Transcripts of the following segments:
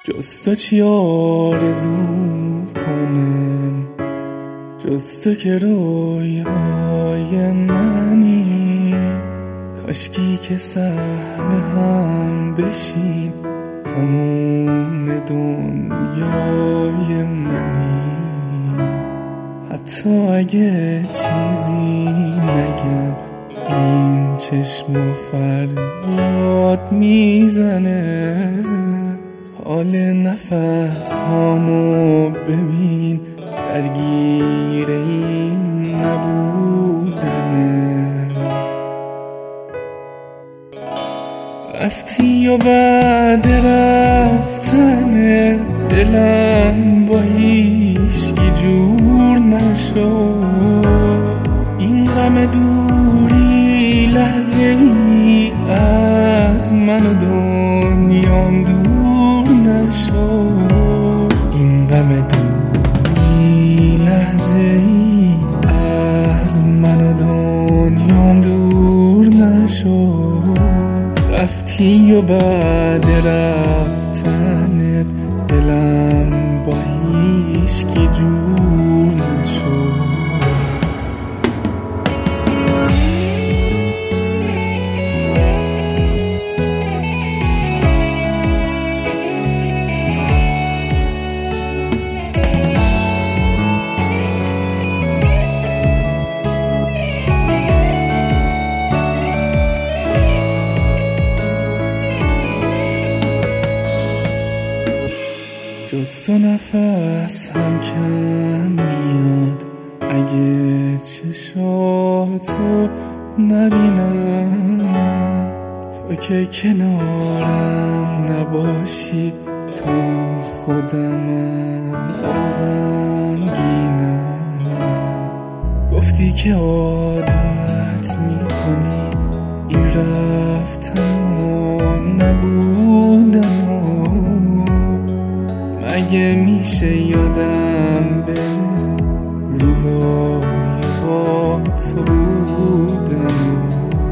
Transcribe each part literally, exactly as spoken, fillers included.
جز تو چی آرزو کنم، جز تو که رویای منی. کاشکی که سهم هم بشیم، تموم دنیای منی. حتی اگه چیزی نگم، این چشم و فریاد میزنه. حال نفس هامو ببین، درگیر این نبودنه. رفتی و بعد رفتن دلم با هیچکی جور نشد. این غم دوری لحظه ای از من و دنیام دور نشد. این غم دوری لحظه ای از من و دنیام دور نشد. رفتی و بعد رفتنت دلم با هیچکی جور نشد. جز تو نفس هم کم میاد، اگه چشاتو نبینم. تو که کنارم نباشی، تو خودمم غمگینم. گفتی که عادت میکنی این رفتن و نبودن. اگه میشه یادم به روزای با تو بودم.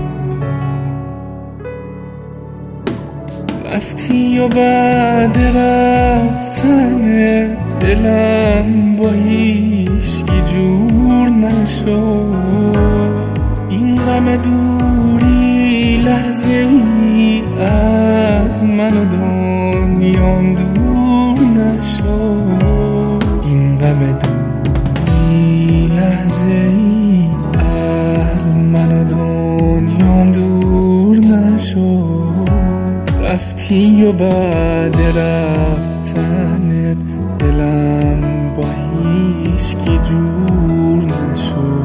رفتی و بعد رفتن دلم با هیچکی جور نشد. این غم دوری لحظه ای از من و دنیام دور نشد. این غم دوری لحظه ای از من و دنیام دور نشد. رفتی و بعد رفتنت دلم با هیچکی جور نشد.